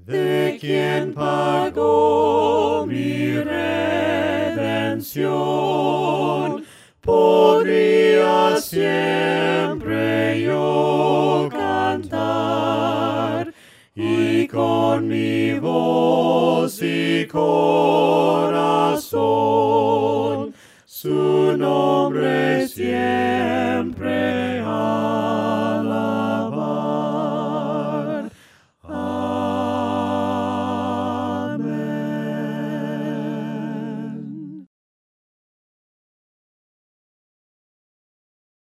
de quien pagó mi redención, podría siempre yo cantar, y con mi voz y corazón su nombre siempre